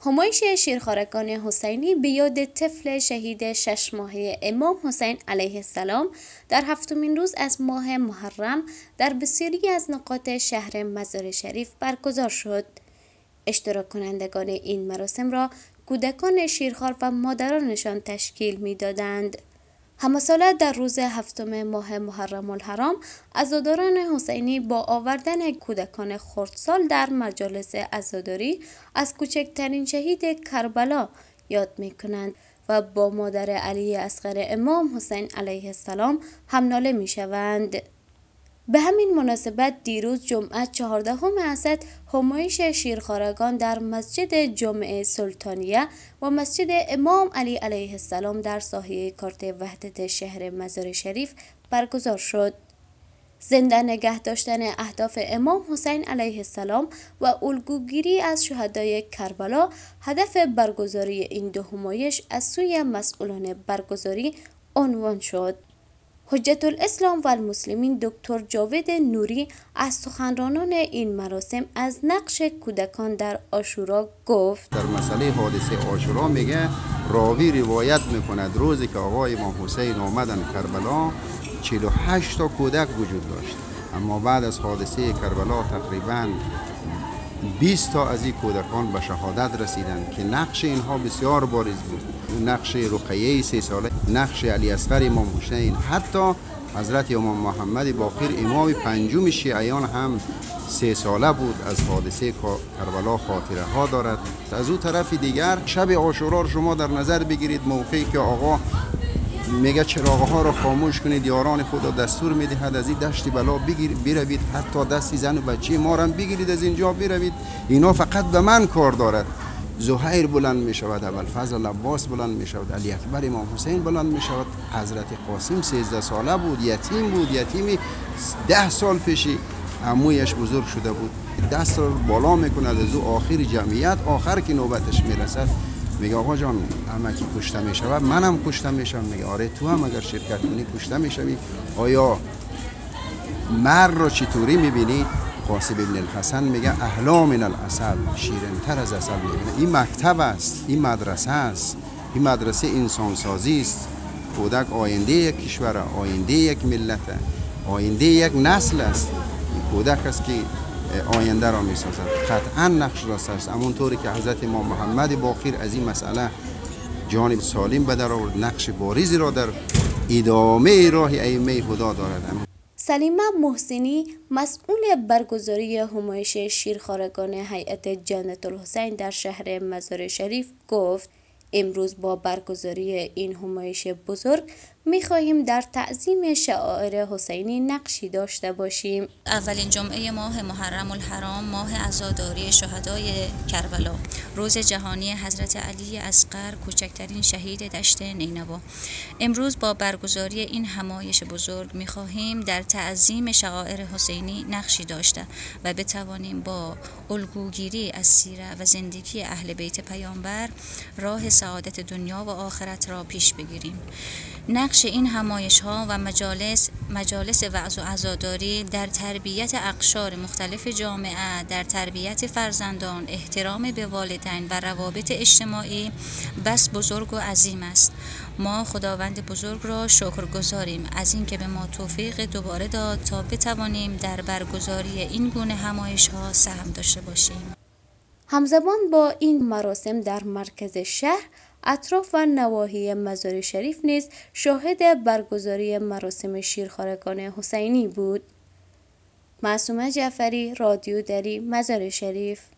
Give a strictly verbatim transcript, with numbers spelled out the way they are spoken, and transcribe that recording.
همایش شیرخوارگان حسینی به یاد طفل شهید شش ماهه امام حسین علیه السلام در هفتمین روز از ماه محرم در بسیاری از نقاط شهر مزار شریف برگزار شد. اشتراک کنندگان این مراسم را کودکان شیرخوار و مادرانشان تشکیل می‌دادند. همساله در روز هفتم ماه محرم الحرام عزاداران حسینی با آوردن کودکان خردسال در مجالس عزاداری از کوچکترین شهید کربلا یاد می کنند و با مادر علی اصغر امام حسین علیه السلام همناله می شوند. به همین مناسبت دیروز جمعه چهاردهم اسد همایش شیرخوارگان در مسجد جامع سلطانیه و مسجد امام علی علیه السلام در ساحه کارت وحدت شهر مزار شریف برگزار شد. زنده نگه داشتن اهداف امام حسین علیه السلام و الگوگیری از شهدای کربلا هدف برگزاری این دو همایش از سوی مسئولان برگزاری عنوان شد. حجت الاسلام و المسلمین دکتر جاوید نوری از سخنرانان این مراسم از نقش کودکان در عاشورا گفت: در مسئله حادثه عاشورا میگه راوی روایت میکند روزی که آقای امام حسین آمدن کربلا چهل و هشت تا کودک وجود داشت، اما بعد از حادثه کربلا تقریباً بیست تا از این کودکان به شهادت رسیدند که نقش اینها بسیار بارز بود. نقش رقیه سه ساله، نقش علی اصغر امام حسین، حتی حضرت امام محمد باقر امام پنجم شیعیان هم سه ساله بود. از حادثه کربلا خاطره ها دارد. از اون طرف دیگر شب عاشورا رو شما در نظر بگیرید، موقعی که آقا میگه چراغ ها رو خاموش کنید، یاران خدا دستور میدهد از این دشت بلا بگیر بروید، حتی دستی زن و بچه ما رو بگیرید از اینجا بروید، اینا فقط به من کار دارد. زهیر بلند می شود، ابوالفضل عباس بلند می شود، علی اکبر امام حسین بلند می شود. حضرت قاسم سیزده ساله بود، یتیم بود، یتیمی ده سال پیشی عمویش بزرگ شده بود، دست رو بالا میکند از او آخر جمعیت، آخر که نوبتش میرسد میگه آقا جان همه کی کشته میشود منم کشته میشم. میگه آره تو هم اگر شرکت کنی کشته میشوی. آیا مر رو چطوری میبینی؟ قاسم ابن الحسن میگه احلا من العسل، شیرین تر از عسل میبینه. این مکتب است، این مدرسه است، این مدرسه انسانسازی است. کودک آینده یک کشور، آینده یک ملت، آینده یک نسل است. این کودک است که آینده را میسازد. قطعا نقش راست است، همونطوری که حضرت امام محمد باقر از این مسئله جانب سالم به در آورد، نقش بارزی را در ادامه راه ائمه هدا دارد. سلیمه محسنی مسئول برگزاری همایش شیرخوارگان هیئت جنت الحسین در شهر مزار شریف گفت: امروز با برگزاری این همایش بزرگ می‌خواهیم در تعظیم شعائر حسینی نقشی داشته باشیم. اولین جمعه ماه محرم الحرام، ماه عزاداری شهدای کربلا، روز جهانی حضرت علی اصغر، کوچکترین شهید دشت نینوا. امروز با برگزاری این همایش بزرگ می‌خواهیم در تعظیم شعائر حسینی نقشی داشته و بتوانیم با الگوگیری از سیره و زندگی اهل بیت پیامبر راه سعادت دنیا و آخرت را پیش بگیریم. نقش این همایش ها و مجالس مجالس وعظ و عزاداری در تربیت اقشار مختلف جامعه، در تربیت فرزندان، احترام به والدین و روابط اجتماعی بس بزرگ و عظیم است. ما خداوند بزرگ را شکرگزاریم از اینکه به ما توفیق دوباره داد تا بتوانیم در برگزاری این گونه همایش ها سهم داشته باشیم. همزمان با این مراسم در مرکز شهر، اطراف و نواحی مزار شریف نیز شاهد برگزاری مراسم شیرخوارگان حسینی بود. معصومه جعفری، رادیو دری، مزار شریف.